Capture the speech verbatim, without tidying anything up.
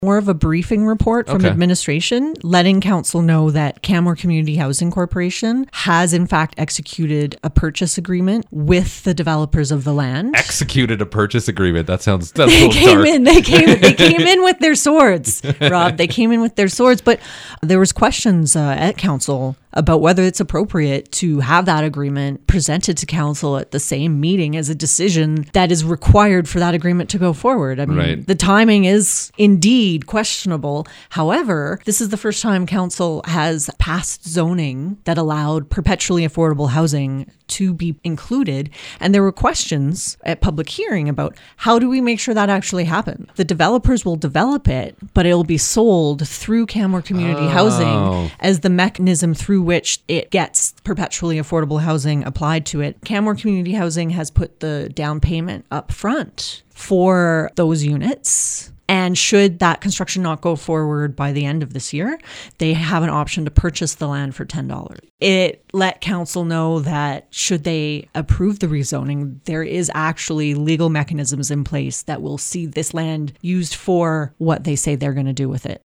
more of a briefing report from Okay. administration, letting council know that Canmore Community Housing Corporation has in fact executed a purchase agreement with the developers of the land. Executed a purchase agreement. That sounds that's a They little came dark. in. They came. They came in with their swords, Rob. They came in with their swords. But there was questions uh, at council about whether it's appropriate to have that agreement presented to council at the same meeting as a decision that is required for that agreement to go forward. I mean, Right. the timing is indeed questionable. However, this is the first time council has passed zoning that allowed perpetually affordable housing to be included. And there were questions at public hearing about how do we make sure that actually happens? The developers will develop it, but it will be sold through Canmore Community Oh. Housing as the mechanism through which it gets perpetually affordable housing applied to it. Canmore Community Housing has put the down payment up front for those units. And should that construction not go forward by the end of this year, they have an option to purchase the land for ten dollars. It let council know that should they approve the rezoning, there is actually legal mechanisms in place that will see this land used for what they say they're going to do with it.